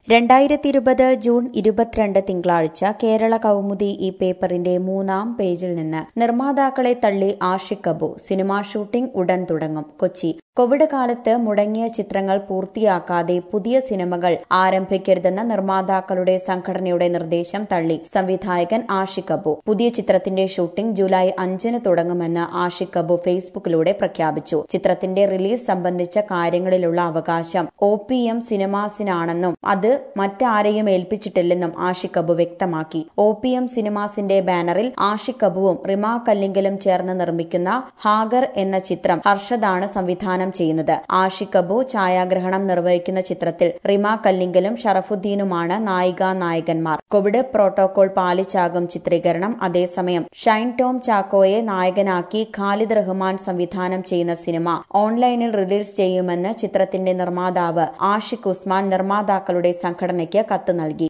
2020 June 22 തിങ്കളാഴ്ച കേരള കൗമുദി ഈ പേപ്പറിന്റെ 3-ാം പേജിൽ നിന്ന് നിർമ്മാതാക്കളെ തള്ളി ആഷിഖ് അബു. സിനിമാ ഷൂട്ടിംഗ് ഉടൻ തുടങ്ങും. കൊച്ചി. കോവിഡ് കാലത്ത് മുടങ്ങിയ ചിത്രങ്ങൾ പൂർത്തിയാക്കാതെ പുതിയ സിനിമകൾ ആരംഭിക്കരുതെന്ന നിർമ്മാതാക്കളുടെ സംഘടനയുടെ നിർദ്ദേശം തള്ളി സംവിധായകൻ ആഷിഖ് അബു. പുതിയ ചിത്രത്തിന്റെ ഷൂട്ടിംഗ് ജൂലൈ 5-ന് തുടങ്ങുമെന്ന് ആഷിഖ് അബു ഫേസ്ബുക്കിലൂടെ പ്രഖ്യാപിച്ചു. ചിത്രത്തിന്റെ റിലീസ് സംബന്ധിച്ച കാര്യങ്ങളിലുള്ള അവകാശം OPM സിനിമാസിനാണെന്നും അത് മറ്റാരെയും ഏൽപ്പിച്ചിട്ടില്ലെന്നും ആഷിഖ് അബു വ്യക്തമാക്കി. OPM സിനിമാസിന്റെ ബാനറിൽ ആഷിഖ് അബുവും റിമ കല്ലിങ്കലും ചേർന്ന് നിർമ്മിക്കുന്ന ഹാഗർ എന്ന ചിത്രം ഹർഷദാണ് സംവിധാനം ചെയ്യുന്നത്. ആഷിഖ് അബു ഛായാഗ്രഹണം നിർവഹിക്കുന്ന ചിത്രത്തിൽ റിമ കല്ലിങ്കലും ഷറഫുദ്ദീനുമാണ് നായികാനായകന്മാർ. കോവിഡ് പ്രോട്ടോകോൾ പാലിച്ചാകും ചിത്രീകരണം. അതേസമയം ഷൈൻ ടോം ചാക്കോയെ നായകനാക്കി ഖാലിദ് റഹ്മാൻ സംവിധാനം ചെയ്യുന്ന സിനിമ ഓൺലൈനിൽ റിലീസ് ചെയ്യുമെന്ന് ചിത്രത്തിന്റെ നിർമ്മാതാവ് ആഷിഖ് ഉസ്മാൻ നിർമ്മാതാക്കളുടെ സംഘടനയ്ക്ക് കത്ത് നൽകി.